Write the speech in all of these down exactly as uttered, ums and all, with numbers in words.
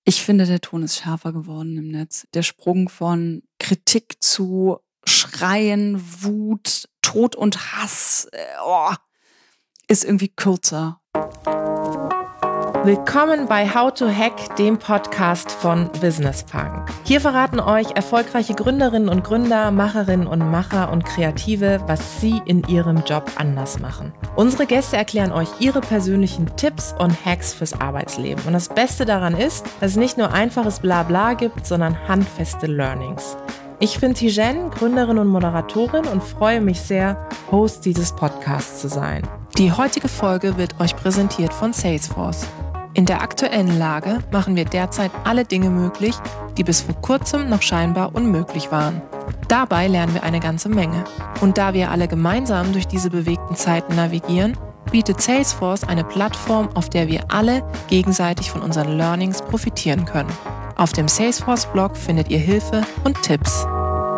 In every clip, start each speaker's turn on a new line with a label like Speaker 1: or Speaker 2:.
Speaker 1: Ich finde, der Ton ist schärfer geworden im Netz. Der Sprung von Kritik zu Schreien, Wut, Tod und Hass äh, oh, ist irgendwie kürzer.
Speaker 2: Willkommen bei How to Hack, dem Podcast von Business Punk. Hier verraten euch erfolgreiche Gründerinnen und Gründer, Macherinnen und Macher und Kreative, was sie in ihrem Job anders machen. Unsere Gäste erklären euch ihre persönlichen Tipps und Hacks fürs Arbeitsleben. Und das Beste daran ist, dass es nicht nur einfaches Blabla gibt, sondern handfeste Learnings. Ich bin Tijen, Gründerin und Moderatorin und freue mich sehr, Host dieses Podcasts zu sein. Die heutige Folge wird euch präsentiert von Salesforce. In der aktuellen Lage machen wir derzeit alle Dinge möglich, die bis vor kurzem noch scheinbar unmöglich waren. Dabei lernen wir eine ganze Menge. Und da wir alle gemeinsam durch diese bewegten Zeiten navigieren, bietet Salesforce eine Plattform, auf der wir alle gegenseitig von unseren Learnings profitieren können. Auf dem Salesforce-Blog findet ihr Hilfe und Tipps.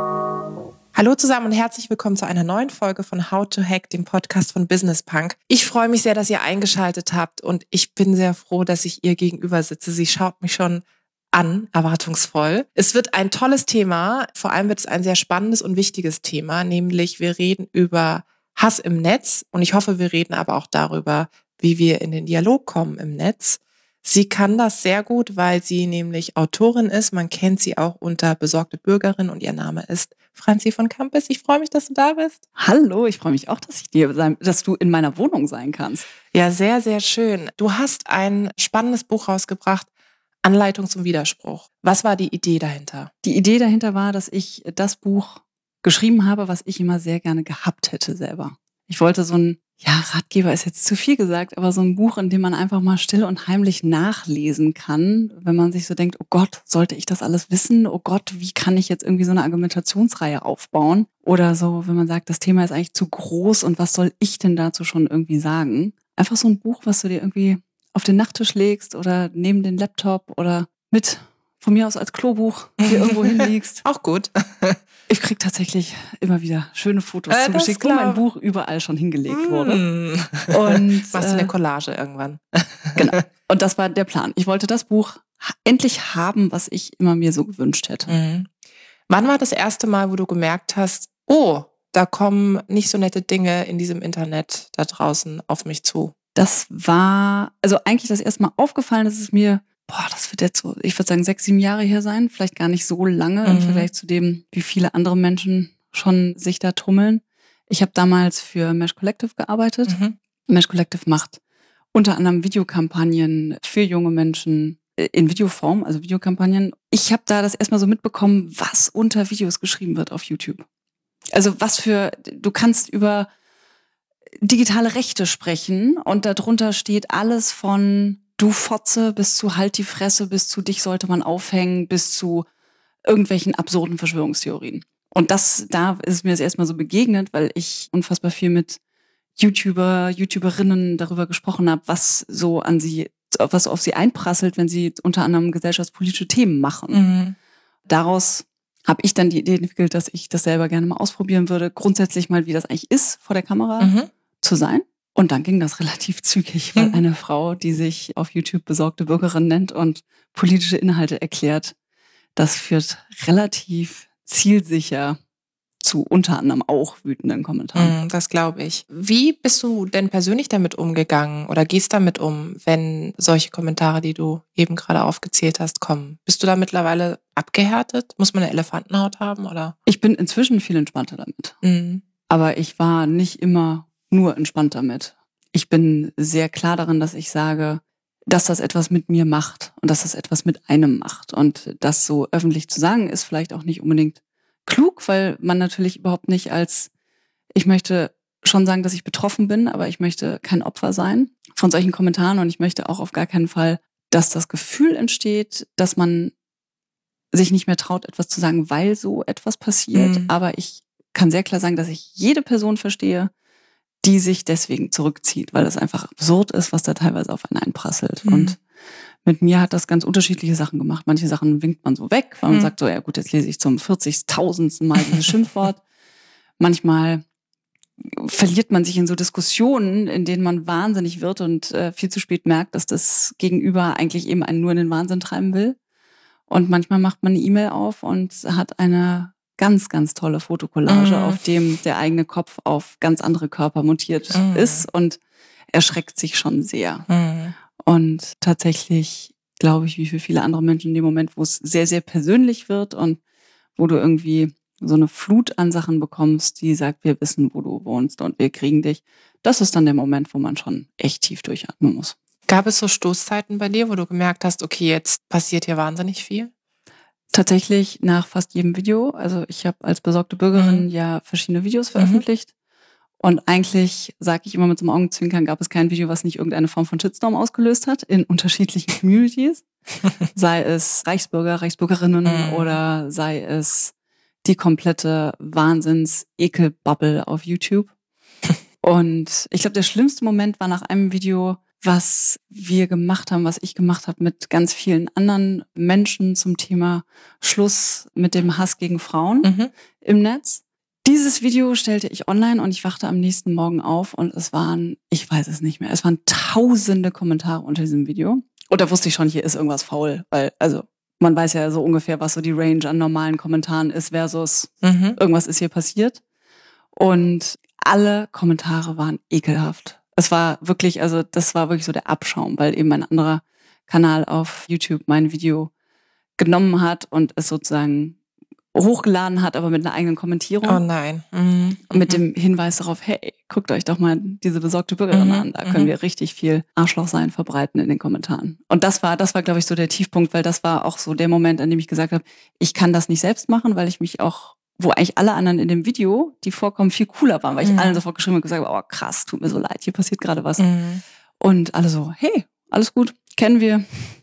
Speaker 2: Hallo zusammen und herzlich willkommen zu einer neuen Folge von How to Hack, dem Podcast von Business Punk. Ich freue mich sehr, dass ihr eingeschaltet habt und ich bin sehr froh, dass ich ihr gegenüber sitze. Sie schaut mich schon an, erwartungsvoll. Es wird ein tolles Thema, vor allem wird es ein sehr spannendes und wichtiges Thema, nämlich wir reden über Hass im Netz und ich hoffe, wir reden aber auch darüber, wie wir in den Dialog kommen im Netz. Sie kann das sehr gut, weil sie nämlich Autorin ist. Man kennt sie auch unter Besorgte Bürgerin und ihr Name ist Franzi von Campis. Ich freue mich, dass du da bist.
Speaker 1: Hallo, ich freue mich auch, dass ich dir sein, dass du in meiner Wohnung sein kannst.
Speaker 2: Ja, sehr, sehr schön. Du hast ein spannendes Buch rausgebracht, Anleitung zum Widerspruch. Was war die Idee dahinter?
Speaker 1: Die Idee dahinter war, dass ich das Buch geschrieben habe, was ich immer sehr gerne gehabt hätte selber. Ich wollte so ein Ja, Ratgeber ist jetzt zu viel gesagt, aber so ein Buch, in dem man einfach mal still und heimlich nachlesen kann, wenn man sich so denkt, oh Gott, sollte ich das alles wissen? Oh Gott, wie kann ich jetzt irgendwie so eine Argumentationsreihe aufbauen? Oder so, wenn man sagt, das Thema ist eigentlich zu groß und was soll ich denn dazu schon irgendwie sagen? Einfach so ein Buch, was du dir irgendwie auf den Nachttisch legst oder neben den Laptop oder mit, von mir aus als Klobuch, hier irgendwo hinlegst.
Speaker 2: Auch gut.
Speaker 1: Ich kriege tatsächlich immer wieder schöne Fotos
Speaker 2: äh,
Speaker 1: zugeschickt, wo mein Buch überall schon hingelegt
Speaker 2: mm.
Speaker 1: wurde. Und
Speaker 2: machst du eine Collage irgendwann?
Speaker 1: Genau. Und das war der Plan. Ich wollte das Buch endlich haben, was ich immer mir so gewünscht hätte.
Speaker 2: Mhm. Wann war das erste Mal, wo du gemerkt hast, oh, da kommen nicht so nette Dinge in diesem Internet da draußen auf mich zu?
Speaker 1: Das war, also eigentlich das erste Mal aufgefallen, dass es mir Boah, das wird jetzt so, ich würde sagen, sechs, sieben Jahre her sein. Vielleicht gar nicht so lange mhm. im Vergleich zu dem, wie viele andere Menschen schon sich da tummeln. Ich habe damals für Mesh Collective gearbeitet. Mhm. Mesh Collective macht unter anderem Videokampagnen für junge Menschen in Videoform, also Videokampagnen. Ich habe da das erstmal so mitbekommen, was unter Videos geschrieben wird auf YouTube. Also was für, du kannst über digitale Rechte sprechen und darunter steht alles von Du Fotze bis zu Halt die Fresse, bis zu dich sollte man aufhängen, bis zu irgendwelchen absurden Verschwörungstheorien. Und das, da ist mir das erstmal so begegnet, weil ich unfassbar viel mit YouTuber, YouTuberinnen darüber gesprochen habe, was so an sie, was auf sie einprasselt, wenn sie unter anderem gesellschaftspolitische Themen machen. Mhm. Daraus habe ich dann die Idee entwickelt, dass ich das selber gerne mal ausprobieren würde, grundsätzlich mal, wie das eigentlich ist, vor der Kamera mhm. zu sein. Und dann ging das relativ zügig, weil eine Frau, die sich auf YouTube besorgte Bürgerin nennt und politische Inhalte erklärt, das führt relativ zielsicher zu unter anderem auch wütenden Kommentaren.
Speaker 2: Das glaube ich. Wie bist du denn persönlich damit umgegangen oder gehst damit um, wenn solche Kommentare, die du eben gerade aufgezählt hast, kommen? Bist du da mittlerweile abgehärtet? Muss man eine Elefantenhaut haben, oder?
Speaker 1: Ich bin inzwischen viel entspannter damit. Mhm. Aber ich war nicht immer nur entspannt damit. Ich bin sehr klar darin, dass ich sage, dass das etwas mit mir macht und dass das etwas mit einem macht. Und das so öffentlich zu sagen, ist vielleicht auch nicht unbedingt klug, weil man natürlich überhaupt nicht als, ich möchte schon sagen, dass ich betroffen bin, aber ich möchte kein Opfer sein von solchen Kommentaren und ich möchte auch auf gar keinen Fall, dass das Gefühl entsteht, dass man sich nicht mehr traut, etwas zu sagen, weil so etwas passiert. Mhm. Aber ich kann sehr klar sagen, dass ich jede Person verstehe, die sich deswegen zurückzieht, weil es einfach absurd ist, was da teilweise auf einen einprasselt. Mhm. Und mit mir hat das ganz unterschiedliche Sachen gemacht. Manche Sachen winkt man so weg, weil man mhm. sagt so, ja gut, jetzt lese ich zum vierzigtausendsten Mal dieses Schimpfwort. Manchmal verliert man sich in so Diskussionen, in denen man wahnsinnig wird und äh, viel zu spät merkt, dass das Gegenüber eigentlich eben einen nur in den Wahnsinn treiben will. Und manchmal macht man eine E-Mail auf und hat eine ganz, ganz tolle Fotokollage, mhm. auf dem der eigene Kopf auf ganz andere Körper montiert mhm. ist und erschreckt sich schon sehr. Mhm. Und tatsächlich glaube ich, wie für viele andere Menschen in dem Moment, wo es sehr, sehr persönlich wird und wo du irgendwie so eine Flut an Sachen bekommst, die sagt, wir wissen, wo du wohnst und wir kriegen dich. Das ist dann der Moment, wo man schon echt tief durchatmen muss.
Speaker 2: Gab es so Stoßzeiten bei dir, wo du gemerkt hast, okay, jetzt passiert hier wahnsinnig viel?
Speaker 1: Tatsächlich nach fast jedem Video. Also ich habe als besorgte Bürgerin mhm. ja verschiedene Videos veröffentlicht. Mhm. Und eigentlich, sage ich immer mit so einem Augenzwinkern, gab es kein Video, was nicht irgendeine Form von Shitstorm ausgelöst hat in unterschiedlichen Communities. Sei es Reichsbürger, Reichsbürgerinnen mhm. oder sei es die komplette Wahnsinns-Ekel-Bubble auf YouTube. Und ich glaube, der schlimmste Moment war nach einem Video, was wir gemacht haben, was ich gemacht habe mit ganz vielen anderen Menschen zum Thema Schluss mit dem Hass gegen Frauen mhm. im Netz. Dieses Video stellte ich online und ich wachte am nächsten Morgen auf und es waren, ich weiß es nicht mehr, es waren tausende Kommentare unter diesem Video. Und da wusste ich schon, hier ist irgendwas faul, weil, also, man weiß ja so ungefähr, was so die Range an normalen Kommentaren ist versus mhm. irgendwas ist hier passiert. Und alle Kommentare waren ekelhaft. Es war wirklich, also das war wirklich so der Abschaum, weil eben ein anderer Kanal auf YouTube mein Video genommen hat und es sozusagen hochgeladen hat, aber mit einer eigenen Kommentierung.
Speaker 2: Oh nein. Mhm.
Speaker 1: Mit dem Hinweis darauf, hey, guckt euch doch mal diese besorgte Bürgerin mhm. an. Da können wir richtig viel Arschloch sein verbreiten in den Kommentaren. Und das war, das war, glaube ich, so der Tiefpunkt, weil das war auch so der Moment, an dem ich gesagt habe, ich kann das nicht selbst machen, weil ich mich auch, wo eigentlich alle anderen in dem Video, die vorkommen, viel cooler waren, weil ich mhm. allen sofort geschrieben habe und gesagt habe, oh krass, tut mir so leid, hier passiert gerade was. Mhm. Und alle so, hey, alles gut, kennen wir.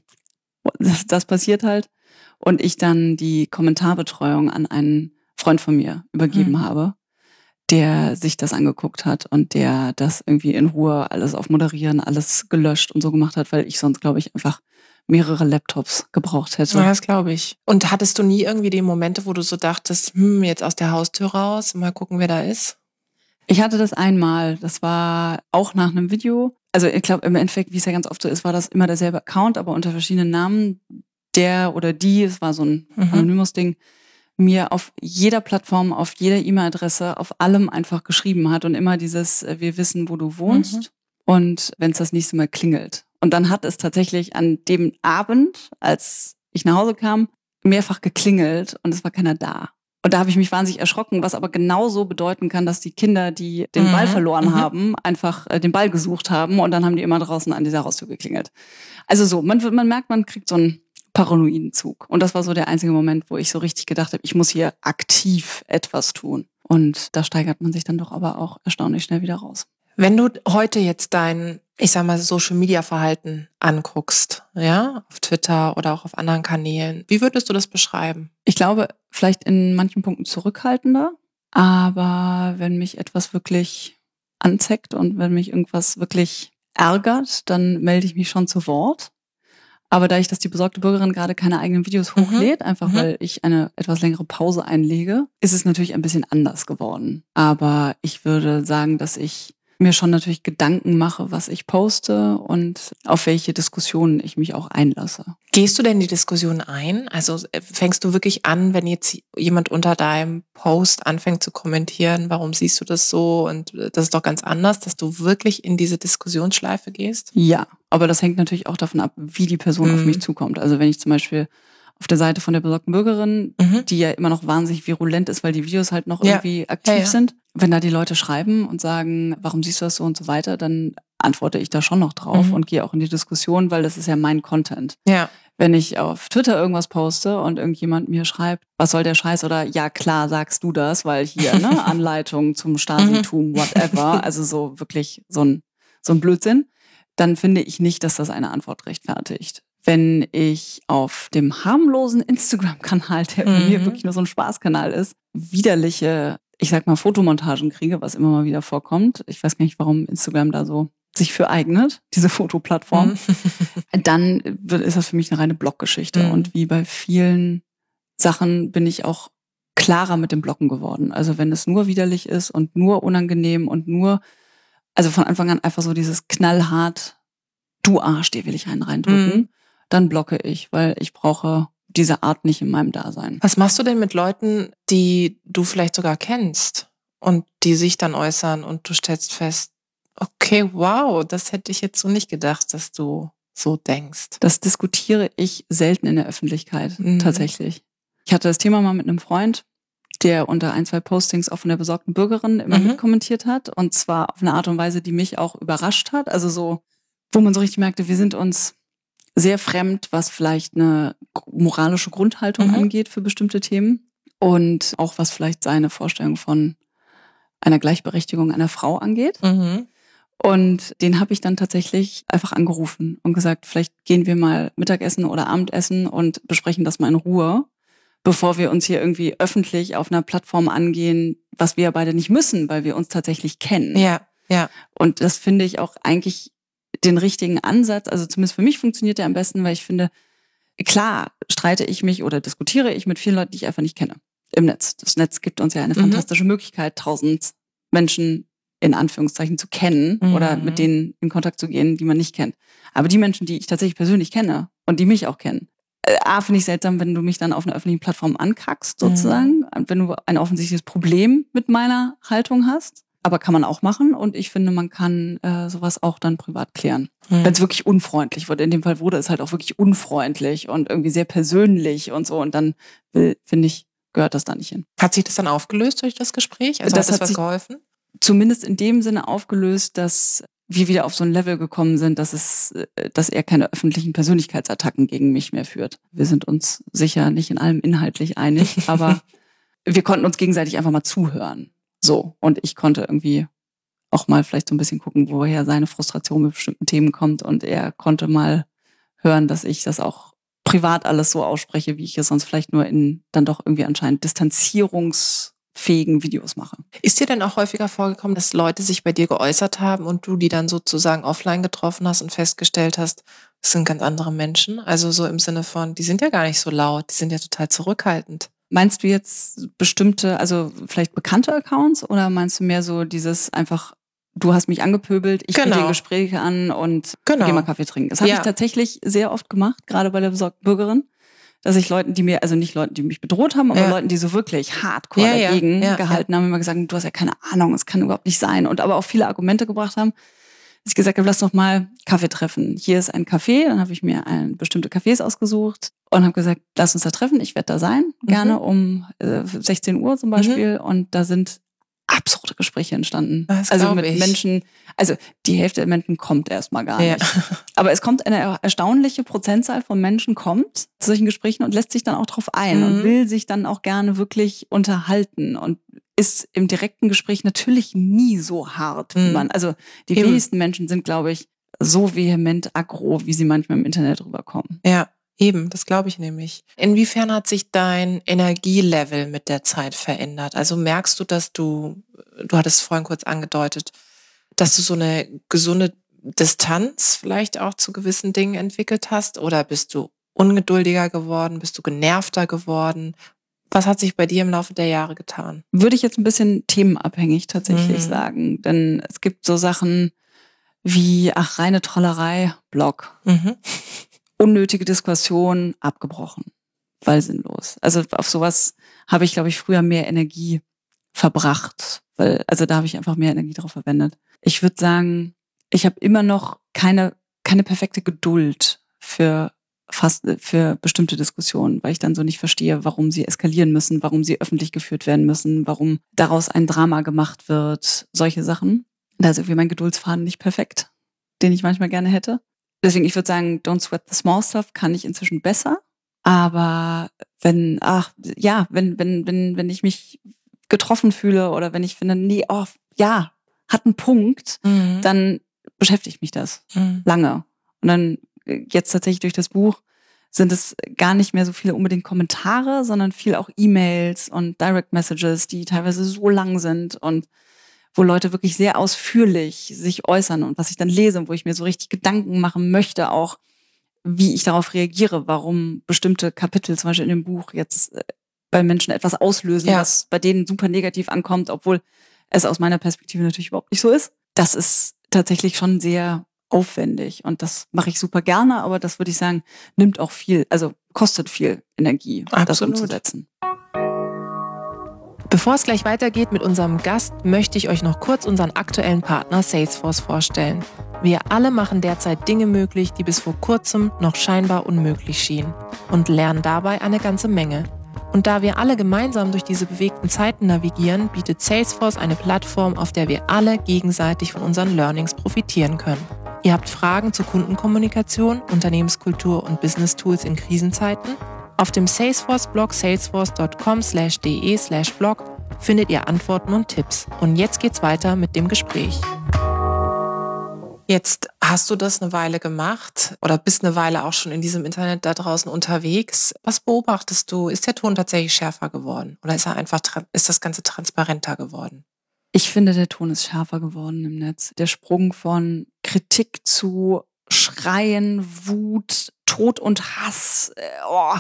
Speaker 1: Das, das passiert halt. Und ich dann die Kommentarbetreuung an einen Freund von mir übergeben mhm. habe, der sich das angeguckt hat und der das irgendwie in Ruhe alles auf Moderieren, alles gelöscht und so gemacht hat, weil ich sonst, glaube ich, einfach mehrere Laptops gebraucht hätte.
Speaker 2: Ja, das glaube ich. Und hattest du nie irgendwie die Momente, wo du so dachtest, hm, jetzt aus der Haustür raus, mal gucken, wer da ist?
Speaker 1: Ich hatte das einmal, das war auch nach einem Video. Also ich glaube, im Endeffekt, wie es ja ganz oft so ist, war das immer derselbe Account, aber unter verschiedenen Namen. Der oder die, es war so ein mhm. anonymes Ding, mir auf jeder Plattform, auf jeder E-Mail-Adresse, auf allem einfach geschrieben hat und immer dieses, wir wissen, wo du wohnst mhm. und wenn es das nächste Mal klingelt. Und dann hat es tatsächlich an dem Abend, als ich nach Hause kam, mehrfach geklingelt und es war keiner da. Und da habe ich mich wahnsinnig erschrocken, was aber genauso bedeuten kann, dass die Kinder, die den mhm. Ball verloren mhm. haben, einfach äh, den Ball gesucht haben und dann haben die immer draußen an dieser Haustür geklingelt. Also so, man, man merkt, man kriegt so ein paranoiden Zug. Und das war so der einzige Moment, wo ich so richtig gedacht habe, ich muss hier aktiv etwas tun. Und da steigert man sich dann doch aber auch erstaunlich schnell wieder raus.
Speaker 2: Wenn du heute jetzt dein, ich sag mal, Social-Media-Verhalten anguckst, ja, auf Twitter oder auch auf anderen Kanälen, wie würdest du das beschreiben?
Speaker 1: Ich glaube, vielleicht in manchen Punkten zurückhaltender, aber wenn mich etwas wirklich anzeckt und wenn mich irgendwas wirklich ärgert, dann melde ich mich schon zu Wort. Aber dadurch, dass die besorgte Bürgerin gerade keine eigenen Videos hochlädt, mhm. einfach mhm. weil ich eine etwas längere Pause einlege, ist es natürlich ein bisschen anders geworden. Aber ich würde sagen, dass ich mir schon natürlich Gedanken mache, was ich poste und auf welche Diskussionen ich mich auch einlasse.
Speaker 2: Gehst du denn die Diskussion ein? Also fängst du wirklich an, wenn jetzt jemand unter deinem Post anfängt zu kommentieren, warum siehst du das so und das ist doch ganz anders, dass du wirklich in diese Diskussionsschleife gehst?
Speaker 1: Ja, aber das hängt natürlich auch davon ab, wie die Person mhm. auf mich zukommt. Also wenn ich zum Beispiel auf der Seite von der besorgten Bürgerin, mhm. die ja immer noch wahnsinnig virulent ist, weil die Videos halt noch ja. irgendwie aktiv ja, ja. sind. Wenn da die Leute schreiben und sagen, warum siehst du das so und so weiter, dann antworte ich da schon noch drauf mhm. und gehe auch in die Diskussion, weil das ist ja mein Content.
Speaker 2: Ja.
Speaker 1: Wenn ich auf Twitter irgendwas poste und irgendjemand mir schreibt, was soll der Scheiß oder ja klar, sagst du das, weil hier, ne, Anleitung zum Stasitum, whatever, also so wirklich so ein, so ein Blödsinn, dann finde ich nicht, dass das eine Antwort rechtfertigt. Wenn ich auf dem harmlosen Instagram-Kanal, der bei mhm. mir wirklich nur so ein Spaßkanal ist, widerliche, ich sag mal, Fotomontagen kriege, was immer mal wieder vorkommt. Ich weiß gar nicht, warum Instagram da so sich für eignet, diese Fotoplattform. Mhm. Dann ist das für mich eine reine Bloggeschichte. Mhm. Und wie bei vielen Sachen bin ich auch klarer mit dem Blocken geworden. Also wenn es nur widerlich ist und nur unangenehm und nur, also von Anfang an einfach so dieses knallhart, du Arsch, dir will ich einen reindrücken, mhm. dann blocke ich, weil ich brauche diese Art nicht in meinem Dasein.
Speaker 2: Was machst du denn mit Leuten, die du vielleicht sogar kennst und die sich dann äußern und du stellst fest, okay, wow, das hätte ich jetzt so nicht gedacht, dass du so denkst?
Speaker 1: Das diskutiere ich selten in der Öffentlichkeit, mhm. tatsächlich. Ich hatte das Thema mal mit einem Freund, der unter ein, zwei Postings auch von der besorgten Bürgerin immer mhm. mitkommentiert hat. Und zwar auf eine Art und Weise, die mich auch überrascht hat. Also so, wo man so richtig merkte, wir sind uns sehr fremd, was vielleicht eine moralische Grundhaltung mhm. angeht für bestimmte Themen. Und auch was vielleicht seine Vorstellung von einer Gleichberechtigung einer Frau angeht. Mhm. Und den habe ich dann tatsächlich einfach angerufen und gesagt, vielleicht gehen wir mal Mittagessen oder Abendessen und besprechen das mal in Ruhe, bevor wir uns hier irgendwie öffentlich auf einer Plattform angehen, was wir ja beide nicht müssen, weil wir uns tatsächlich kennen.
Speaker 2: Ja, ja.
Speaker 1: Und das finde ich auch eigentlich den richtigen Ansatz. Also zumindest für mich funktioniert der am besten, weil ich finde, klar streite ich mich oder diskutiere ich mit vielen Leuten, die ich einfach nicht kenne im Netz. Das Netz gibt uns ja eine mhm. fantastische Möglichkeit, tausend Menschen in Anführungszeichen zu kennen mhm. oder mit denen in Kontakt zu gehen, die man nicht kennt. Aber die Menschen, die ich tatsächlich persönlich kenne und die mich auch kennen, A, finde ich seltsam, wenn du mich dann auf einer öffentlichen Plattform ankackst, sozusagen. Mhm. Wenn du ein offensichtliches Problem mit meiner Haltung hast. Aber kann man auch machen. Und ich finde, man kann äh, sowas auch dann privat klären. Mhm. Wenn es wirklich unfreundlich wird. In dem Fall wurde es halt auch wirklich unfreundlich und irgendwie sehr persönlich und so. Und dann, finde ich, gehört das da nicht hin.
Speaker 2: Hat sich das dann aufgelöst durch das Gespräch? Also
Speaker 1: das
Speaker 2: hat das
Speaker 1: hat
Speaker 2: was geholfen?
Speaker 1: Zumindest in dem Sinne aufgelöst, dass wir wieder auf so ein Level gekommen sind, dass es, dass er keine öffentlichen Persönlichkeitsattacken gegen mich mehr führt. Wir sind uns sicher nicht in allem inhaltlich einig, aber wir konnten uns gegenseitig einfach mal zuhören. So. Und ich konnte irgendwie auch mal vielleicht so ein bisschen gucken, woher seine Frustration mit bestimmten Themen kommt. Und er konnte mal hören, dass ich das auch privat alles so ausspreche, wie ich es sonst vielleicht nur in dann doch irgendwie anscheinend Distanzierungs fähigen Videos mache.
Speaker 2: Ist dir denn auch häufiger vorgekommen, dass Leute sich bei dir geäußert haben und du die dann sozusagen offline getroffen hast und festgestellt hast, das sind ganz andere Menschen? Also so im Sinne von, die sind ja gar nicht so laut, die sind ja total zurückhaltend.
Speaker 1: Meinst du jetzt bestimmte, also vielleicht bekannte Accounts oder meinst du mehr so dieses einfach, du hast mich angepöbelt, ich
Speaker 2: genau.
Speaker 1: biete dir Gespräche an und
Speaker 2: genau.
Speaker 1: geh mal Kaffee trinken? Das habe
Speaker 2: ja.
Speaker 1: ich tatsächlich sehr oft gemacht, gerade bei der besorgten Bürgerin. Dass ich Leuten, die mir, also nicht Leuten, die mich bedroht haben, aber ja. Leuten, die so wirklich hardcore
Speaker 2: ja,
Speaker 1: dagegen
Speaker 2: ja, ja,
Speaker 1: gehalten
Speaker 2: ja.
Speaker 1: haben, immer gesagt, du hast ja keine Ahnung, es kann überhaupt nicht sein. Und aber auch viele Argumente gebracht haben, dass ich gesagt habe, lass doch mal Kaffee treffen. Hier ist ein Café, dann habe ich mir ein, bestimmte Cafés ausgesucht und habe gesagt, lass uns da treffen, ich werde da sein, gerne mhm. um äh, sechzehn Uhr zum Beispiel. Mhm. Und da sind absurde Gespräche entstanden.
Speaker 2: Das
Speaker 1: also mit
Speaker 2: ich.
Speaker 1: Menschen, also die Hälfte der Menschen kommt erstmal gar
Speaker 2: ja.
Speaker 1: nicht. Aber es kommt eine erstaunliche Prozentzahl von Menschen kommt zu solchen Gesprächen und lässt sich dann auch drauf ein mhm. und will sich dann auch gerne wirklich unterhalten und ist im direkten Gespräch natürlich nie so hart, wie mhm. man, also die Eben. wenigsten Menschen sind, glaube ich, so vehement aggro, wie sie manchmal im Internet rüberkommen.
Speaker 2: Ja. Eben, das glaube ich nämlich. Inwiefern hat sich dein Energielevel mit der Zeit verändert? Also merkst du, dass du, du hattest es vorhin kurz angedeutet, dass du so eine gesunde Distanz vielleicht auch zu gewissen Dingen entwickelt hast? Oder bist du ungeduldiger geworden? Bist du genervter geworden? Was hat sich bei dir im Laufe der Jahre getan?
Speaker 1: Würde ich jetzt ein bisschen themenabhängig tatsächlich mhm. sagen. Denn es gibt so Sachen wie, ach, reine Trollerei, Blog. Mhm. Unnötige Diskussion, abgebrochen, weil sinnlos. Also auf sowas habe ich, glaube ich, früher mehr Energie verbracht, weil also da habe ich einfach mehr Energie drauf verwendet. Ich würde sagen, ich habe immer noch keine keine perfekte Geduld für fast für bestimmte Diskussionen, weil ich dann so nicht verstehe, warum sie eskalieren müssen, warum sie öffentlich geführt werden müssen, warum daraus ein Drama gemacht wird, solche Sachen. Da ist irgendwie mein Geduldsfaden nicht perfekt, den ich manchmal gerne hätte. Deswegen, ich würde sagen, don't sweat the small stuff kann ich inzwischen besser. Aber wenn, ach, ja, wenn, wenn, wenn, wenn ich mich getroffen fühle oder wenn ich finde, nee, oh, ja, hat einen Punkt, mhm. dann beschäftigt mich das mhm. lange. Und dann jetzt tatsächlich durch das Buch sind es gar nicht mehr so viele unbedingt Kommentare, sondern viel auch E-Mails und Direct Messages, die teilweise so lang sind und wo Leute wirklich sehr ausführlich sich äußern und was ich dann lese und wo ich mir so richtig Gedanken machen möchte, auch wie ich darauf reagiere, warum bestimmte Kapitel zum Beispiel in dem Buch jetzt bei Menschen etwas auslösen,
Speaker 2: ja.
Speaker 1: was bei denen super negativ ankommt, obwohl es aus meiner Perspektive natürlich überhaupt nicht so ist. Das ist tatsächlich schon sehr aufwendig und das mache ich super gerne, aber das würde ich sagen, nimmt auch viel, also kostet viel Energie,
Speaker 2: Absolut.
Speaker 1: das umzusetzen.
Speaker 2: Bevor es gleich weitergeht mit unserem Gast, möchte ich euch noch kurz unseren aktuellen Partner Salesforce vorstellen. Wir alle machen derzeit Dinge möglich, die bis vor kurzem noch scheinbar unmöglich schienen und lernen dabei eine ganze Menge. Und da wir alle gemeinsam durch diese bewegten Zeiten navigieren, bietet Salesforce eine Plattform, auf der wir alle gegenseitig von unseren Learnings profitieren können. Ihr habt Fragen zur Kundenkommunikation, Unternehmenskultur und Business-Tools in Krisenzeiten? Auf dem Salesforce-Blog salesforce.com slash de slash blog findet ihr Antworten und Tipps. Und jetzt geht's weiter mit dem Gespräch. Jetzt hast du das eine Weile gemacht oder bist eine Weile auch schon in diesem Internet da draußen unterwegs. Was beobachtest du? Ist der Ton tatsächlich schärfer geworden oder ist er einfach, ist das Ganze transparenter geworden?
Speaker 1: Ich finde, der Ton ist schärfer geworden im Netz. Der Sprung von Kritik zu Schreien, Wut, Tod und Hass, äh, oh,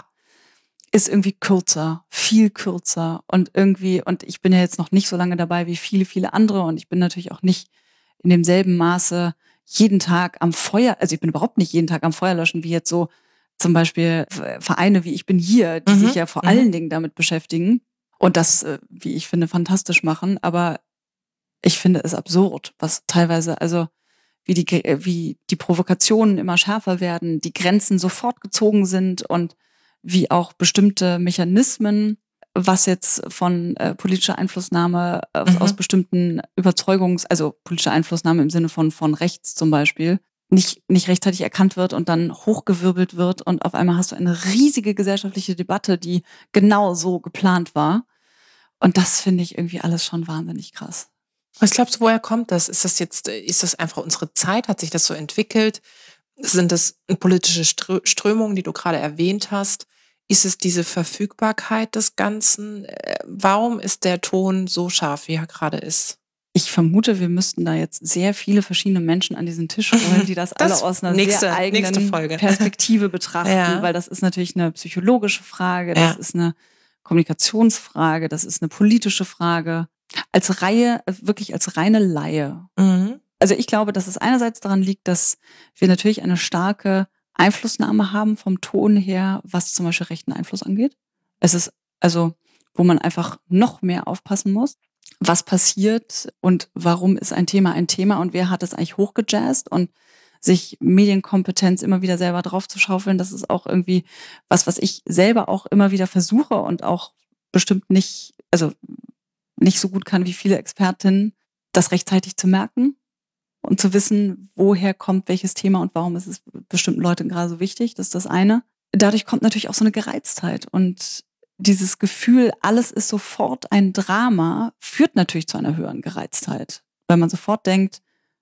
Speaker 1: ist irgendwie kürzer, viel kürzer und irgendwie, und ich bin ja jetzt noch nicht so lange dabei wie viele, viele andere und ich bin natürlich auch nicht in demselben Maße jeden Tag am Feuer, also ich bin überhaupt nicht jeden Tag am Feuer löschen, wie jetzt so zum Beispiel Vereine wie Ich bin hier, die mhm. sich ja vor mhm. allen Dingen damit beschäftigen und das, wie ich finde, fantastisch machen, aber ich finde es absurd, was teilweise, also wie die, wie die Provokationen immer schärfer werden, die Grenzen sofort gezogen sind und wie auch bestimmte Mechanismen, was jetzt von äh, politischer Einflussnahme äh, mhm. aus bestimmten Überzeugungs-, also politische Einflussnahme im Sinne von von rechts zum Beispiel, nicht nicht rechtzeitig erkannt wird und dann hochgewirbelt wird und auf einmal hast du eine riesige gesellschaftliche Debatte, die genau so geplant war. Und das finde ich irgendwie alles schon wahnsinnig krass.
Speaker 2: Was glaubst du, woher kommt das? Ist das jetzt, ist das einfach unsere Zeit? Hat sich das so entwickelt? Sind das politische Strömungen, die du gerade erwähnt hast? Ist es diese Verfügbarkeit des Ganzen? Warum ist der Ton so scharf, wie er gerade ist?
Speaker 1: Ich vermute, wir müssten da jetzt sehr viele verschiedene Menschen an diesen Tisch holen, die das, das alle aus einer nächste, sehr eigenen Perspektive betrachten, ja. Weil das ist natürlich eine psychologische Frage, das ja. ist eine Kommunikationsfrage, das ist eine politische Frage. Als Reihe, wirklich als reine Laie. Mhm. Also ich glaube, dass es einerseits daran liegt, dass wir natürlich eine starke Einflussnahme haben vom Ton her, was zum Beispiel rechten Einfluss angeht. Es ist also, wo man einfach noch mehr aufpassen muss, was passiert und warum ist ein Thema ein Thema und wer hat es eigentlich hochgejazzt und sich Medienkompetenz immer wieder selber drauf zu schaufeln, das ist auch irgendwie was, was ich selber auch immer wieder versuche und auch bestimmt nicht, also nicht so gut kann wie viele Expertinnen, das rechtzeitig zu merken und zu wissen, woher kommt welches Thema und warum ist es bestimmten Leuten gerade so wichtig. Das ist das eine. Dadurch kommt natürlich auch so eine Gereiztheit und dieses Gefühl, alles ist sofort ein Drama, führt natürlich zu einer höheren Gereiztheit, weil man sofort denkt,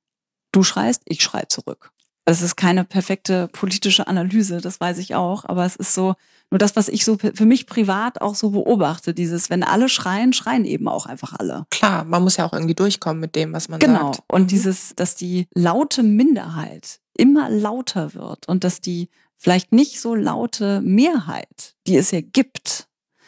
Speaker 1: du schreist, ich schreie zurück. Das ist keine perfekte politische Analyse, das weiß ich auch, aber es ist so, nur das, was ich so für mich privat auch so beobachte, dieses, wenn alle schreien, schreien eben auch einfach alle.
Speaker 2: Klar, man muss ja auch irgendwie durchkommen mit dem, was man
Speaker 1: genau.
Speaker 2: sagt.
Speaker 1: Genau, und mhm. dieses, dass die laute Minderheit immer lauter wird und dass die vielleicht nicht so laute Mehrheit, die es ja gibt,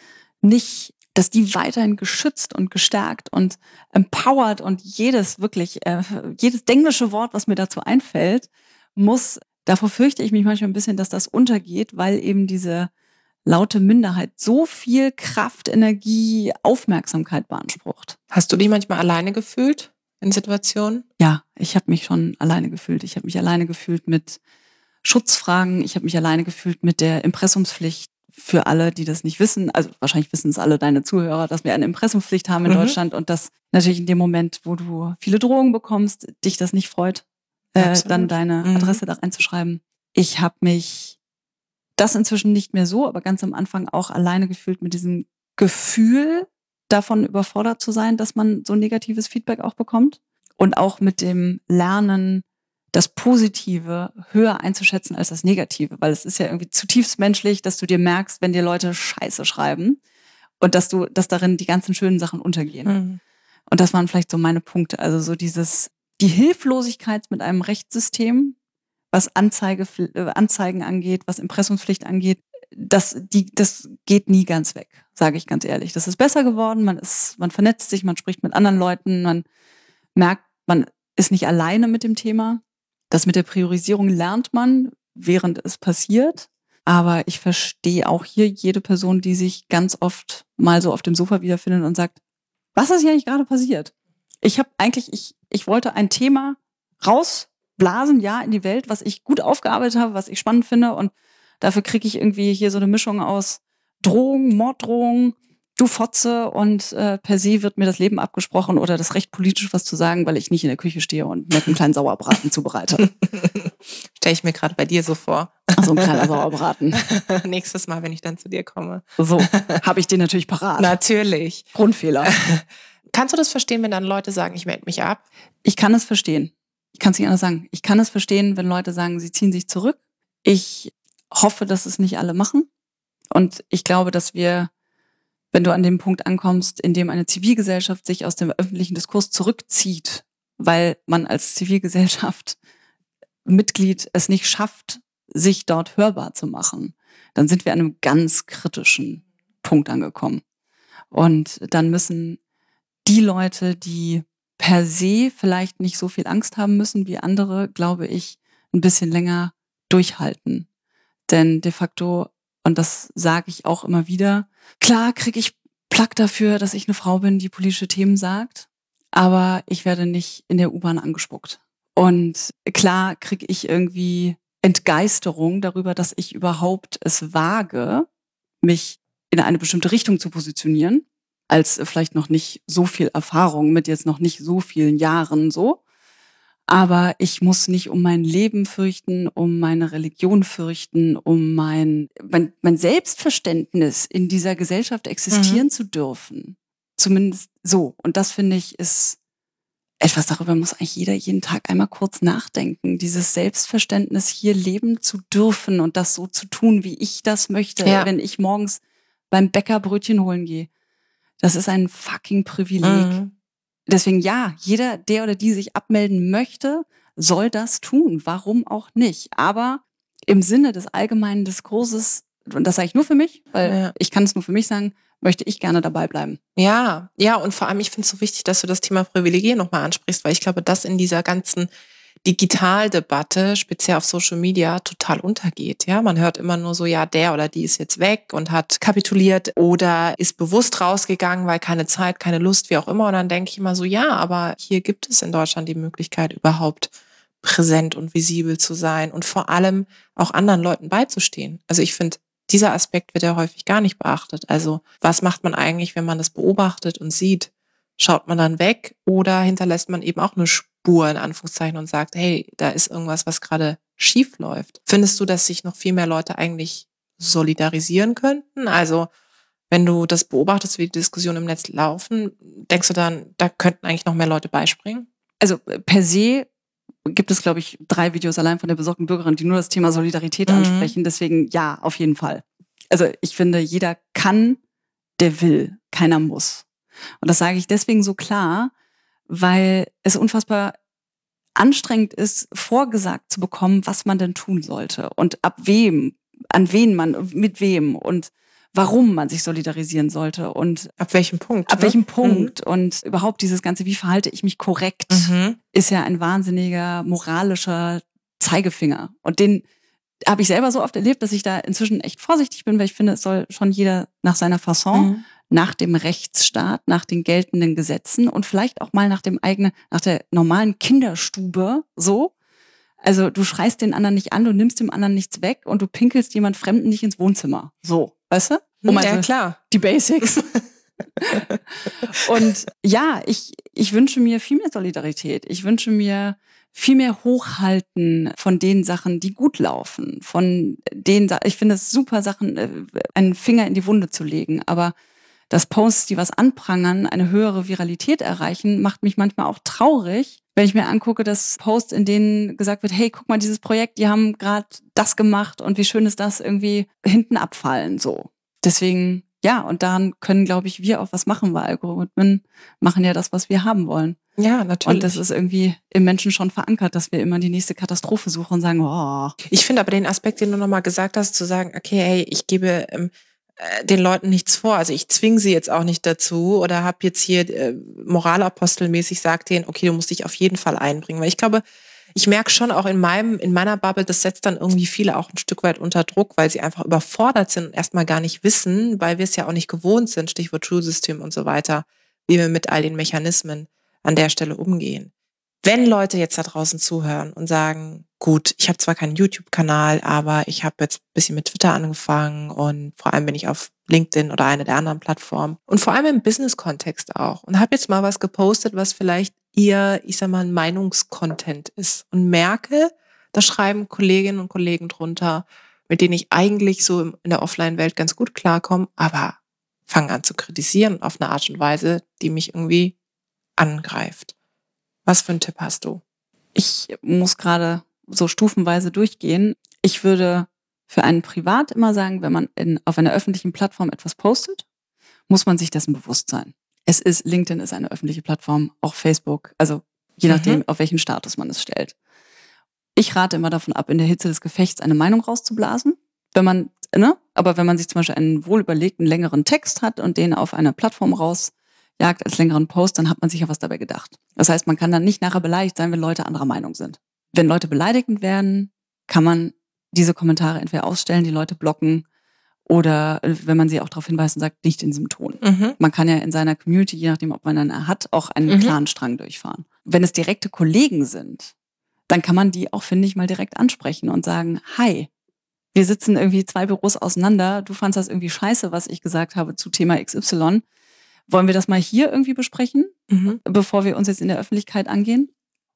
Speaker 1: nicht, dass die weiterhin geschützt und gestärkt und empowered und jedes wirklich, äh, jedes englische Wort, was mir dazu einfällt, muss, davor fürchte ich mich manchmal ein bisschen, dass das untergeht, weil eben diese laute Minderheit so viel Kraft, Energie, Aufmerksamkeit beansprucht.
Speaker 2: Hast du dich manchmal alleine gefühlt in Situationen?
Speaker 1: Ja, ich habe mich schon alleine gefühlt. Ich habe mich alleine gefühlt mit Schutzfragen. Ich habe mich alleine gefühlt mit der Impressumspflicht. Für alle, die das nicht wissen, also wahrscheinlich wissen es alle deine Zuhörer, dass wir eine Impressumspflicht haben in mhm. Deutschland und dass natürlich in dem Moment, wo du viele Drohungen bekommst, dich das nicht freut, äh, dann deine mhm. Adresse da reinzuschreiben. Ich habe mich das inzwischen nicht mehr so, aber ganz am Anfang auch alleine gefühlt mit diesem Gefühl, davon überfordert zu sein, dass man so negatives Feedback auch bekommt und auch mit dem Lernen, das Positive höher einzuschätzen als das Negative, weil es ist ja irgendwie zutiefst menschlich, dass du dir merkst, wenn dir Leute Scheiße schreiben und dass du, dass darin die ganzen schönen Sachen untergehen. Mhm. Und das waren vielleicht so meine Punkte, also so dieses, die Hilflosigkeit mit einem Rechtssystem, was Anzeige, Anzeigen angeht, was Impressumspflicht angeht, das, die, das geht nie ganz weg. sage ich ganz ehrlich. Das ist besser geworden, man ist, man vernetzt sich, man spricht mit anderen Leuten, man merkt, man ist nicht alleine mit dem Thema. Das mit der Priorisierung lernt man, während es passiert. Aber ich verstehe auch hier jede Person, die sich ganz oft mal so auf dem Sofa wiederfindet und sagt, was ist hier eigentlich gerade passiert? Ich habe eigentlich, ich, ich wollte ein Thema rausblasen, ja, in die Welt, was ich gut aufgearbeitet habe, was ich spannend finde. Und dafür kriege ich irgendwie hier so eine Mischung aus Drohung, Morddrohung, du Fotze und äh, per se wird mir das Leben abgesprochen oder das Recht, politisch was zu sagen, weil ich nicht in der Küche stehe und mir einen kleinen Sauerbraten zubereite.
Speaker 2: Stelle ich mir gerade bei dir so vor.
Speaker 1: Ach so, ein kleiner Sauerbraten.
Speaker 2: Nächstes Mal, wenn ich dann zu dir komme.
Speaker 1: So, habe ich den natürlich parat.
Speaker 2: Natürlich.
Speaker 1: Grundfehler.
Speaker 2: Kannst du das verstehen, wenn dann Leute sagen, ich melde mich ab?
Speaker 1: Ich kann es verstehen. Ich kann es nicht anders sagen. Ich kann es verstehen, wenn Leute sagen, sie ziehen sich zurück. Ich hoffe, dass es nicht alle machen. Und ich glaube, dass wir, wenn du an dem Punkt ankommst, in dem eine Zivilgesellschaft sich aus dem öffentlichen Diskurs zurückzieht, weil man als Zivilgesellschaft Mitglied es nicht schafft, sich dort hörbar zu machen, dann sind wir an einem ganz kritischen Punkt angekommen. Und dann müssen die Leute, die per se vielleicht nicht so viel Angst haben müssen wie andere, glaube ich, ein bisschen länger durchhalten. Denn de facto, und das sage ich auch immer wieder, klar kriege ich Plack dafür, dass ich eine Frau bin, die politische Themen sagt, aber ich werde nicht in der U-Bahn angespuckt. Und klar kriege ich irgendwie Entgeisterung darüber, dass ich überhaupt es wage, mich in eine bestimmte Richtung zu positionieren, als vielleicht noch nicht so viel Erfahrung mit jetzt noch nicht so vielen Jahren so. Aber ich muss nicht um mein Leben fürchten, um meine Religion fürchten, um mein, mein, mein Selbstverständnis in dieser Gesellschaft existieren mhm. zu dürfen. Zumindest so. Und das, finde ich, ist etwas, darüber muss eigentlich jeder jeden Tag einmal kurz nachdenken. Dieses Selbstverständnis, hier leben zu dürfen und das so zu tun, wie ich das möchte, ja. wenn ich morgens beim Bäcker Brötchen holen gehe. Das ist ein fucking Privileg. Mhm. Deswegen ja, jeder, der oder die sich abmelden möchte, soll das tun. Warum auch nicht? Aber im Sinne des allgemeinen Diskurses, und das sage ich nur für mich, weil ja. ich kann es nur für mich sagen, möchte ich gerne dabei bleiben.
Speaker 2: Ja, ja, und vor allem, ich finde es so wichtig, dass du das Thema Privilegien nochmal ansprichst, weil ich glaube, dass in dieser ganzen Digitaldebatte, speziell auf Social Media, total untergeht. Ja, man hört immer nur so, ja, der oder die ist jetzt weg und hat kapituliert oder ist bewusst rausgegangen, weil keine Zeit, keine Lust, wie auch immer. Und dann denke ich immer so, ja, aber hier gibt es in Deutschland die Möglichkeit, überhaupt präsent und visibel zu sein und vor allem auch anderen Leuten beizustehen. Also ich finde, dieser Aspekt wird ja häufig gar nicht beachtet. Also was macht man eigentlich, wenn man das beobachtet und sieht? Schaut man dann weg oder hinterlässt man eben auch eine Spur in Anführungszeichen und sagt, hey, da ist irgendwas, was gerade schief läuft. Findest du, dass sich noch viel mehr Leute eigentlich solidarisieren könnten? Also wenn du das beobachtest, wie die Diskussionen im Netz laufen, denkst du dann, da könnten eigentlich noch mehr Leute beispringen?
Speaker 1: Also per se gibt es, glaube ich, drei Videos allein von der besorgten Bürgerin, die nur das Thema Solidarität mhm. ansprechen. Deswegen ja, auf jeden Fall. Also ich finde, jeder kann, der will, keiner muss. Und das sage ich deswegen so klar, weil es unfassbar anstrengend ist, vorgesagt zu bekommen, was man denn tun sollte und ab wem, an wen man, mit wem und warum man sich solidarisieren sollte und
Speaker 2: ab welchem Punkt.
Speaker 1: Ab
Speaker 2: ne?
Speaker 1: welchem Punkt mhm. und überhaupt dieses ganze, wie verhalte ich mich korrekt, mhm. ist ja ein wahnsinniger moralischer Zeigefinger. Und den habe ich selber so oft erlebt, dass ich da inzwischen echt vorsichtig bin, weil ich finde, es soll schon jeder nach seiner Fasson, mhm. nach dem Rechtsstaat, nach den geltenden Gesetzen und vielleicht auch mal nach dem eigenen, nach der normalen Kinderstube so. Also du schreist den anderen nicht an, du nimmst dem anderen nichts weg und du pinkelst jemand Fremden nicht ins Wohnzimmer. So, weißt du?
Speaker 2: Um ja, klar.
Speaker 1: Die Basics. Und ja, ich, ich wünsche mir viel mehr Solidarität. Ich wünsche mir viel mehr Hochhalten von den Sachen, die gut laufen. Von den, ich finde es super, Sachen, einen Finger in die Wunde zu legen. Aber dass Posts, die was anprangern, eine höhere Viralität erreichen, macht mich manchmal auch traurig, wenn ich mir angucke, dass Posts, in denen gesagt wird, hey, guck mal, dieses Projekt, die haben gerade das gemacht und wie schön ist das, irgendwie hinten abfallen, so. Deswegen, ja, und daran können, glaube ich, wir auch was machen, weil Algorithmen machen ja das, was wir haben wollen.
Speaker 2: Ja, natürlich.
Speaker 1: Und das ist irgendwie im Menschen schon verankert, dass wir immer die nächste Katastrophe suchen und sagen, oh.
Speaker 2: Ich finde aber den Aspekt, den du nochmal gesagt hast, zu sagen, okay, hey, ich gebe ähm, äh, den Leuten nichts vor. Also ich zwinge sie jetzt auch nicht dazu oder habe jetzt hier äh, moralapostelmäßig sagt denen, okay, du musst dich auf jeden Fall einbringen. Weil ich glaube, ich merke schon auch in meinem, in meiner Bubble, das setzt dann irgendwie viele auch ein Stück weit unter Druck, weil sie einfach überfordert sind und erstmal gar nicht wissen, weil wir es ja auch nicht gewohnt sind, Stichwort Schulsystem und so weiter, wie wir mit all den Mechanismen an der Stelle umgehen. Wenn Leute jetzt da draußen zuhören und sagen, gut, ich habe zwar keinen YouTube-Kanal, aber ich habe jetzt ein bisschen mit Twitter angefangen und vor allem bin ich auf LinkedIn oder eine der anderen Plattformen und vor allem im Business-Kontext auch und habe jetzt mal was gepostet, was vielleicht eher, ich sag mal, ein Meinungscontent ist und merke, da schreiben Kolleginnen und Kollegen drunter, mit denen ich eigentlich so in der Offline-Welt ganz gut klarkomme, aber fangen an zu kritisieren auf eine Art und Weise, die mich irgendwie angreift. Was für einen Tipp hast du?
Speaker 1: Ich muss gerade so stufenweise durchgehen. Ich würde für einen privat immer sagen, wenn man in, auf einer öffentlichen Plattform etwas postet, muss man sich dessen bewusst sein. Es ist, LinkedIn ist eine öffentliche Plattform, auch Facebook, also je nachdem, mhm. auf welchen Status man es stellt. Ich rate immer davon ab, in der Hitze des Gefechts eine Meinung rauszublasen. Wenn man, ne? Aber wenn man sich zum Beispiel einen wohlüberlegten, längeren Text hat und den auf einer Plattform rausjagt als längeren Post, dann hat man sich ja was dabei gedacht. Das heißt, man kann dann nicht nachher beleidigt sein, wenn Leute anderer Meinung sind. Wenn Leute beleidigend werden, kann man diese Kommentare entweder ausstellen, die Leute blocken oder wenn man sie auch darauf hinweist und sagt, nicht in diesem Ton. Mhm. Man kann ja in seiner Community, je nachdem, ob man einen hat, auch einen mhm. klaren Strang durchfahren. Wenn es direkte Kollegen sind, dann kann man die auch, finde ich, mal direkt ansprechen und sagen, hi, wir sitzen irgendwie zwei Büros auseinander, du fandst das irgendwie scheiße, was ich gesagt habe zu Thema X Y. Wollen wir das mal hier irgendwie besprechen, mhm. bevor wir uns jetzt in der Öffentlichkeit angehen?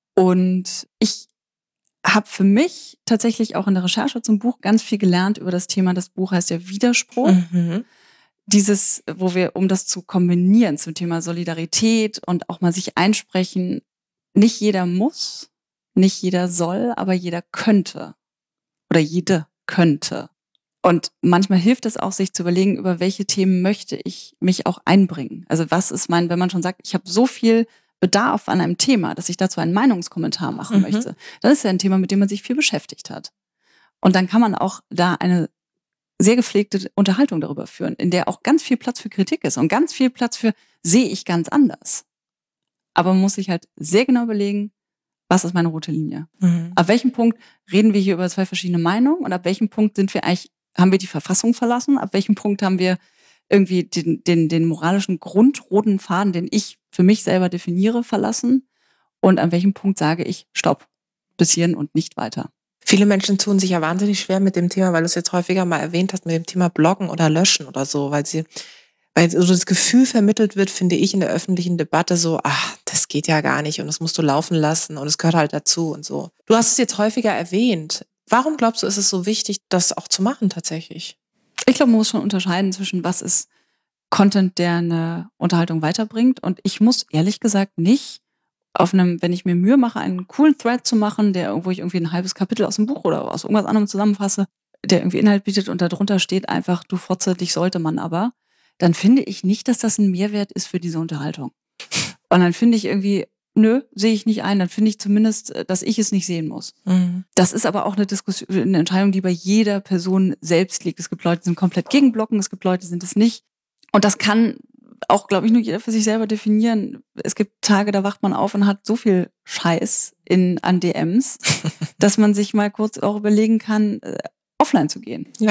Speaker 1: Und ich habe für mich tatsächlich auch in der Recherche zum Buch ganz viel gelernt über das Thema. Das Buch heißt ja Widerspruch. Mhm. Dieses, wo wir, um das zu kombinieren zum Thema Solidarität und auch mal sich einsprechen, nicht jeder muss, nicht jeder soll, aber jeder könnte. Oder jede könnte. Und manchmal hilft es auch, sich zu überlegen, über welche Themen möchte ich mich auch einbringen. Also was ist mein, wenn man schon sagt, ich habe so viel Bedarf an einem Thema, dass ich dazu einen Meinungskommentar machen mhm. möchte, dann ist ja ein Thema, mit dem man sich viel beschäftigt hat. Und dann kann man auch da eine sehr gepflegte Unterhaltung darüber führen, in der auch ganz viel Platz für Kritik ist und ganz viel Platz für sehe ich ganz anders. Aber man muss sich halt sehr genau überlegen, was ist meine rote Linie? Mhm. Ab welchem Punkt reden wir hier über zwei verschiedene Meinungen und ab welchem Punkt sind wir eigentlich, haben wir die Verfassung verlassen? Ab welchem Punkt haben wir irgendwie den, den, den moralischen grundroten Faden, den ich für mich selber definiere, verlassen? Und an welchem Punkt sage ich, stopp, bis hierhin und nicht weiter?
Speaker 2: Viele Menschen tun sich ja wahnsinnig schwer mit dem Thema, weil du es jetzt häufiger mal erwähnt hast, mit dem Thema Bloggen oder Löschen oder so, weil sie, weil so das Gefühl vermittelt wird, finde ich, in der öffentlichen Debatte so, ach, das geht ja gar nicht und das musst du laufen lassen und es gehört halt dazu und so. Du hast es jetzt häufiger erwähnt. Warum glaubst du, ist es so wichtig, das auch zu machen tatsächlich?
Speaker 1: Ich glaube, man muss schon unterscheiden zwischen was ist Content, der eine Unterhaltung weiterbringt und ich muss ehrlich gesagt nicht auf einem, wenn ich mir Mühe mache, einen coolen Thread zu machen, der, wo ich irgendwie ein halbes Kapitel aus dem Buch oder aus irgendwas anderem zusammenfasse, der irgendwie Inhalt bietet und darunter steht einfach, du Fotze, dich sollte man aber, dann finde ich nicht, dass das ein Mehrwert ist für diese Unterhaltung. Und dann finde ich irgendwie, nö, sehe ich nicht ein, dann finde ich zumindest, dass ich es nicht sehen muss. Mhm. Das ist aber auch eine Diskussion, eine Entscheidung, die bei jeder Person selbst liegt. Es gibt Leute, die sind komplett gegen Blocken, es gibt Leute, die sind es nicht. Und das kann auch, glaube ich, nur jeder für sich selber definieren. Es gibt Tage, da wacht man auf und hat so viel Scheiß in, an D Ms, dass man sich mal kurz auch überlegen kann, äh, offline zu gehen.
Speaker 2: Ja.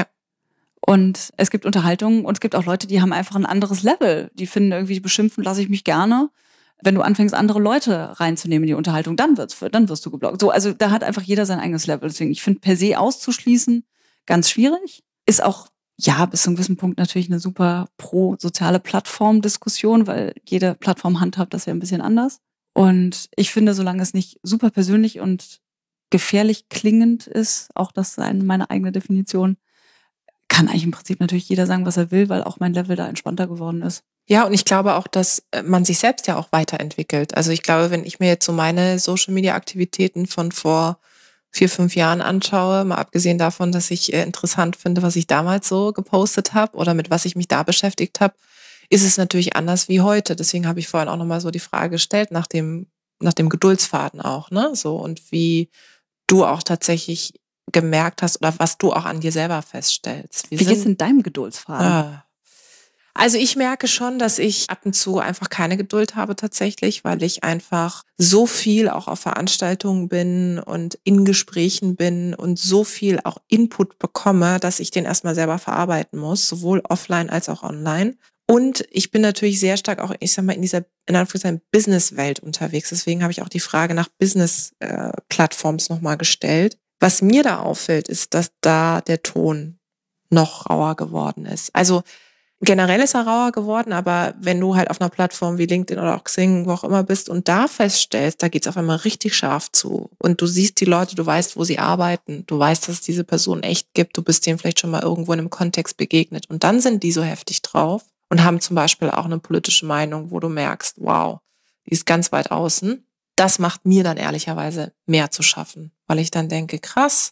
Speaker 1: Und es gibt Unterhaltungen und es gibt auch Leute, die haben einfach ein anderes Level. Die finden irgendwie, die beschimpfen lasse ich mich gerne. Wenn du anfängst, andere Leute reinzunehmen in die Unterhaltung, dann wird's, dann wirst du geblockt. So, also da hat einfach jeder sein eigenes Level. Deswegen, ich finde, per se auszuschließen ganz schwierig. Ist auch, ja, bis zu einem gewissen Punkt natürlich eine super pro-soziale Plattform-Diskussion, weil jede Plattform handhabt das ja ein bisschen anders. Und ich finde, solange es nicht super persönlich und gefährlich klingend ist, auch das ist meine eigene Definition, kann eigentlich im Prinzip natürlich jeder sagen, was er will, weil auch mein Level da entspannter geworden ist.
Speaker 2: Ja, und ich glaube auch, dass man sich selbst ja auch weiterentwickelt. Also ich glaube, wenn ich mir jetzt so meine Social-Media-Aktivitäten von vor vier, fünf Jahren anschaue, mal abgesehen davon, dass ich interessant finde, was ich damals so gepostet habe oder mit was ich mich da beschäftigt habe, ist es natürlich anders wie heute. Deswegen habe ich vorhin auch nochmal so die Frage gestellt nach dem, nach dem Geduldsfaden auch, ne? So, und wie du auch tatsächlich gemerkt hast oder was du auch an dir selber feststellst?
Speaker 1: Wir Wie geht's in deinem Geduldsfaden?
Speaker 2: Ah. Also ich merke schon, dass ich ab und zu einfach keine Geduld habe tatsächlich, weil ich einfach so viel auch auf Veranstaltungen bin und in Gesprächen bin und so viel auch Input bekomme, dass ich den erstmal selber verarbeiten muss, sowohl offline als auch online. Und ich bin natürlich sehr stark auch, ich sag mal, in dieser, in Anführungszeichen, Business-Welt unterwegs. Deswegen habe ich auch die Frage nach Business-Plattforms nochmal gestellt. Was mir da auffällt, ist, dass da der Ton noch rauer geworden ist. Also generell ist er rauer geworden, aber wenn du halt auf einer Plattform wie LinkedIn oder auch Xing, wo auch immer bist und da feststellst, da geht's auf einmal richtig scharf zu und du siehst die Leute, du weißt, wo sie arbeiten, du weißt, dass es diese Person echt gibt, du bist denen vielleicht schon mal irgendwo in einem Kontext begegnet und dann sind die so heftig drauf und haben zum Beispiel auch eine politische Meinung, wo du merkst, wow, die ist ganz weit außen. Das macht mir dann ehrlicherweise mehr zu schaffen, weil ich dann denke, krass,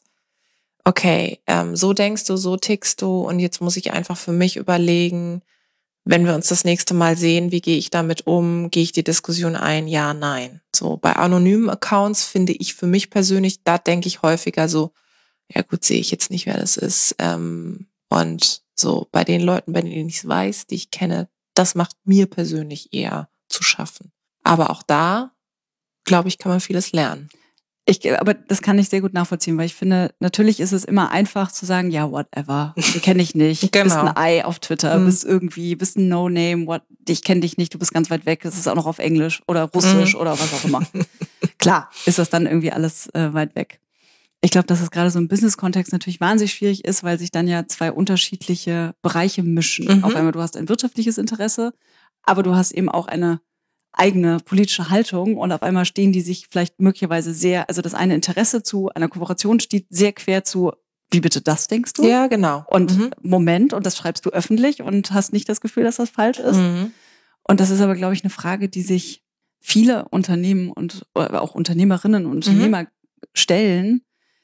Speaker 2: okay, ähm, so denkst du, so tickst du und jetzt muss ich einfach für mich überlegen, wenn wir uns das nächste Mal sehen, wie gehe ich damit um? Gehe ich die Diskussion ein? Ja, nein. So, bei anonymen Accounts finde ich für mich persönlich, da denke ich häufiger so, ja gut, sehe ich jetzt nicht, wer das ist. Ähm, und so bei den Leuten, bei denen ich es weiß, die ich kenne, das macht mir persönlich eher zu schaffen. Aber auch da, glaube ich, kann man vieles lernen.
Speaker 1: Ich, aber das kann ich sehr gut nachvollziehen, weil ich finde, natürlich ist es immer einfach zu sagen, ja, whatever, die kenne ich nicht,
Speaker 2: genau.
Speaker 1: Bist ein Ei auf Twitter,
Speaker 2: Mhm.
Speaker 1: bist irgendwie, bist ein No-Name, what, ich kenne dich nicht, du bist ganz weit weg, es ist auch noch auf Englisch oder Russisch mhm. oder was auch immer. Klar, ist das dann irgendwie alles äh, weit weg. Ich glaube, dass es gerade so im Business-Kontext natürlich wahnsinnig schwierig ist, weil sich dann ja zwei unterschiedliche Bereiche mischen. Mhm. Auf einmal, du hast ein wirtschaftliches Interesse, aber du hast eben auch eine eigene politische Haltung und auf einmal stehen die sich vielleicht möglicherweise sehr, also das eine Interesse zu einer Kooperation steht sehr quer zu, wie bitte das denkst du?
Speaker 2: Ja, genau.
Speaker 1: Und
Speaker 2: mhm.
Speaker 1: Moment, und das schreibst du öffentlich und hast nicht das Gefühl, dass das falsch ist.
Speaker 2: Mhm.
Speaker 1: Und das ist aber, glaube ich, eine Frage, die sich viele Unternehmen und oder auch Unternehmerinnen und Unternehmer mhm. stellen.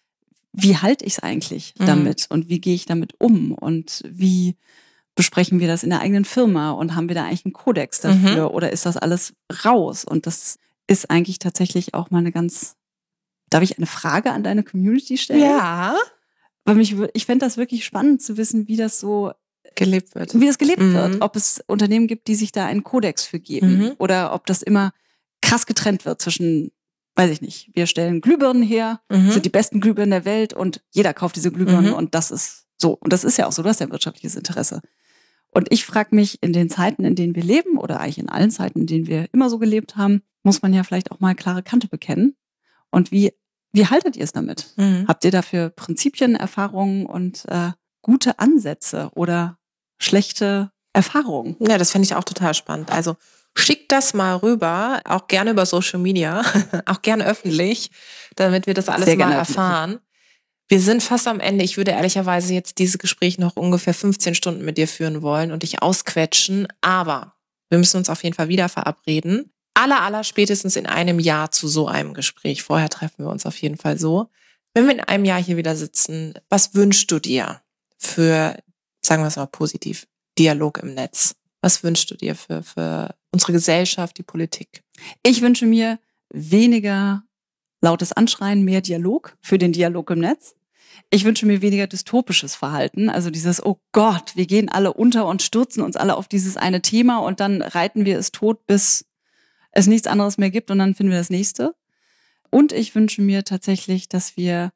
Speaker 1: Wie halte ich es eigentlich mhm. damit und wie gehe ich damit um und wie besprechen wir das in der eigenen Firma und haben wir da eigentlich einen Kodex dafür mhm. oder ist das alles raus? Und das ist eigentlich tatsächlich auch mal eine ganz, darf ich eine Frage an deine Community stellen?
Speaker 2: Ja.
Speaker 1: Weil mich, ich fände das wirklich spannend zu wissen, wie das so
Speaker 2: gelebt wird.
Speaker 1: Wie das gelebt
Speaker 2: mhm.
Speaker 1: wird. Ob es Unternehmen gibt, die sich da einen Kodex für geben
Speaker 2: mhm.
Speaker 1: oder ob das immer krass getrennt wird zwischen, weiß ich nicht, wir stellen Glühbirnen her,
Speaker 2: mhm.
Speaker 1: sind die besten Glühbirnen der Welt und jeder kauft diese Glühbirnen
Speaker 2: mhm.
Speaker 1: und das ist so. Und das ist ja auch so, du hast ja ein wirtschaftliches Interesse. Und ich frage mich, in den Zeiten, in denen wir leben, oder eigentlich in allen Zeiten, in denen wir immer so gelebt haben, muss man ja vielleicht auch mal klare Kante bekennen. Und wie, wie haltet ihr es damit?
Speaker 2: Mhm.
Speaker 1: Habt ihr dafür Prinzipien, Erfahrungen und äh, gute Ansätze oder schlechte Erfahrungen?
Speaker 2: Ja, das fände ich auch total spannend. Also schickt das mal rüber, auch gerne über Social Media, auch gerne öffentlich, damit wir das alles
Speaker 1: Sehr
Speaker 2: mal
Speaker 1: gerne
Speaker 2: erfahren. Wir sind fast am Ende. Ich würde ehrlicherweise jetzt dieses Gespräch noch ungefähr fünfzehn Stunden mit dir führen wollen und dich ausquetschen. Aber wir müssen uns auf jeden Fall wieder verabreden. Aller, aller spätestens in einem Jahr zu so einem Gespräch. Vorher treffen wir uns auf jeden Fall so. Wenn wir in einem Jahr hier wieder sitzen, was wünschst du dir für, sagen wir es mal positiv, Dialog im Netz? Was wünschst du dir für, für unsere Gesellschaft, die Politik?
Speaker 1: Ich wünsche mir weniger lautes Anschreien, mehr Dialog für den Dialog im Netz. Ich wünsche mir weniger dystopisches Verhalten, also dieses, oh Gott, wir gehen alle unter und stürzen uns alle auf dieses eine Thema und dann reiten wir es tot, bis es nichts anderes mehr gibt und dann finden wir das nächste. Und ich wünsche mir tatsächlich, dass wir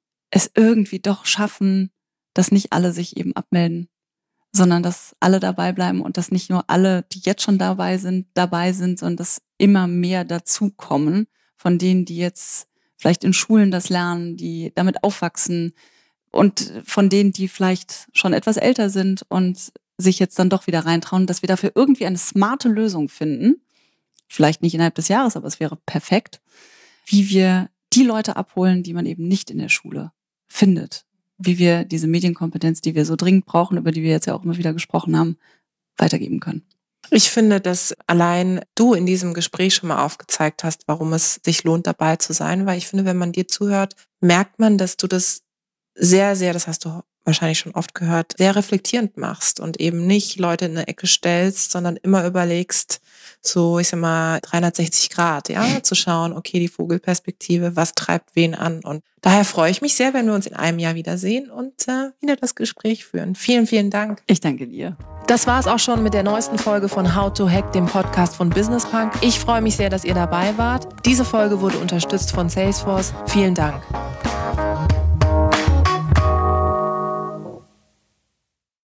Speaker 1: es irgendwie doch schaffen, dass nicht alle sich eben abmelden, sondern dass alle dabei bleiben und dass nicht nur alle, die jetzt schon dabei sind, dabei sind, sondern dass immer mehr dazukommen von denen, die jetzt vielleicht in Schulen das lernen, die damit aufwachsen und von denen, die vielleicht schon etwas älter sind und sich jetzt dann doch wieder reintrauen, dass wir dafür irgendwie eine smarte Lösung finden. Vielleicht nicht innerhalb des Jahres, aber es wäre perfekt, wie wir die Leute abholen, die man eben nicht in der Schule findet. Wie wir diese Medienkompetenz, die wir so dringend brauchen, über die wir jetzt ja auch immer wieder gesprochen haben, weitergeben können.
Speaker 2: Ich finde, dass allein du in diesem Gespräch schon mal aufgezeigt hast, warum es sich lohnt, dabei zu sein, weil ich finde, wenn man dir zuhört, merkt man, dass du das sehr, sehr, das hast du wahrscheinlich schon oft gehört, sehr reflektierend machst und eben nicht Leute in eine Ecke stellst, sondern immer überlegst, so, ich sag mal, dreihundertsechzig Grad, ja, zu schauen, okay, die Vogelperspektive, was treibt wen an? Und daher freue ich mich sehr, wenn wir uns in einem Jahr wiedersehen und äh, wieder das Gespräch führen. Vielen, vielen Dank.
Speaker 1: Ich danke dir.
Speaker 2: Das war es auch schon mit der neuesten Folge von How to Hack, dem Podcast von Business Punk. Ich freue mich sehr, dass ihr dabei wart. Diese Folge wurde unterstützt von Salesforce. Vielen Dank.